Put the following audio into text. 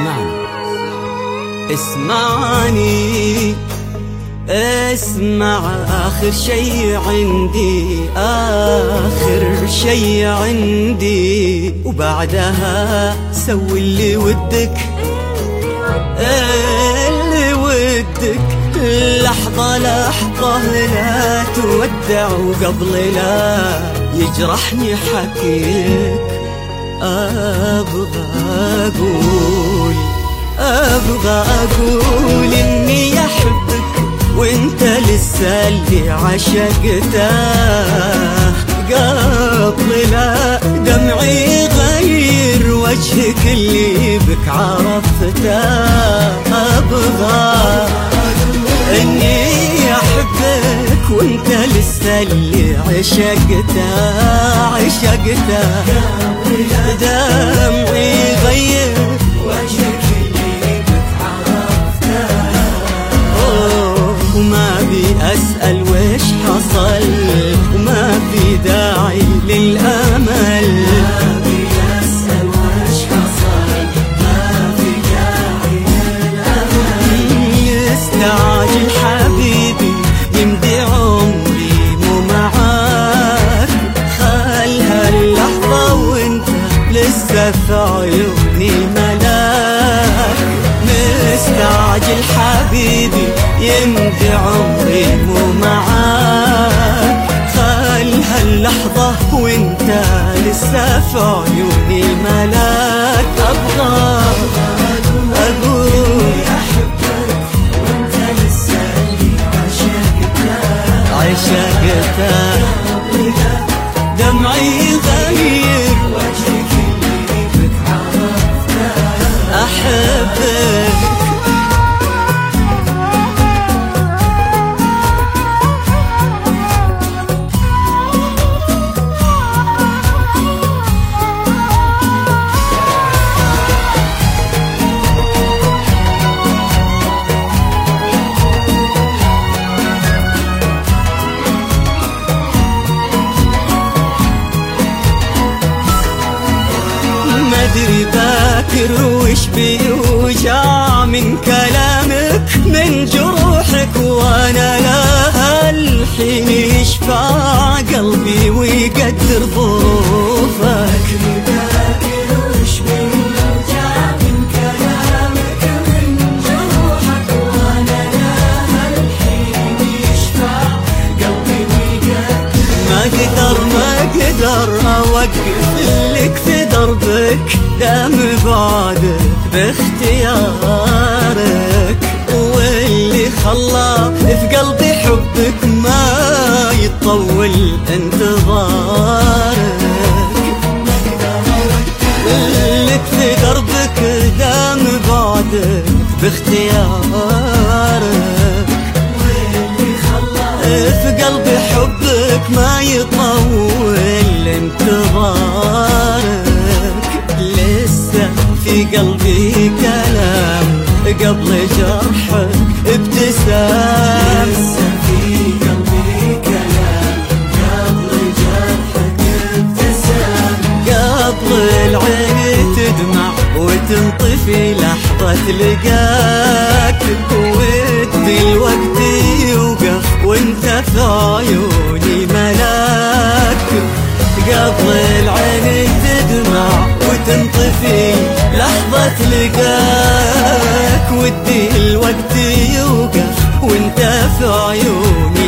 اسمعني اسمع آخر شي عندي، آخر شي عندي، وبعدها سوي اللي ودك، اللي ودك. لحظة لحظة لا تودع، وقبل لا يجرحني حكيك أبغى أقول إني أحبك وإنت لسه اللي عشقته. قبل لا دمعي غير وجهك اللي بك عرفته. أبغى إني أحبك وإنت لسه اللي عشقته. دمعي غير وجهك اللي بك عرفته. وما بي أسأل وش حصل، وما في داعي للأمل. ما بي أسأل وش حصل، ما في داعي للأمل. يستعجل حبيبي يمضي عمري مو معاك. خل هاللحظة وانت لسه في عيوني ملاك. مستعجل حبيبي يمضي عمري مو معاك. خل هاللحظة وانت لسه في عيوني ملاك. أبغى أقول أحبك وانت لسه اللي عشقته. دمعي غير وجهك اللي بك عرفته. أحبك مدري باكر وش بيوجع من كلامك، من جروحك، وانا لا الحين يشفع قلبي ويقدر ظروفك. باكر وش بيوجع من كلامك، من جروحك، وانا لا الحين يشفع قلبي ويقدر. ما اقدر اوقف لك في دربك، دام بعدك باختيارك. واللي خلى في قلبي حبك ما يطول انتظارك. لك في دربك دام بعدك باختيارك. واللي خلى في قلبي حبك ما يطول انتظارك. لسه في قلبي كلام قبل جرحك ابتسام. لسه في قلبي كلام قبل جرحك ابتسام. قبل العين تدمع وتنطفي لحظة لقاك. ودي الوقت يوقف وانت في عيوني ملاك. قبل العين تدمع وتنطفي لحظة لقاك. ودي الوقت يوقف وانت في عيوني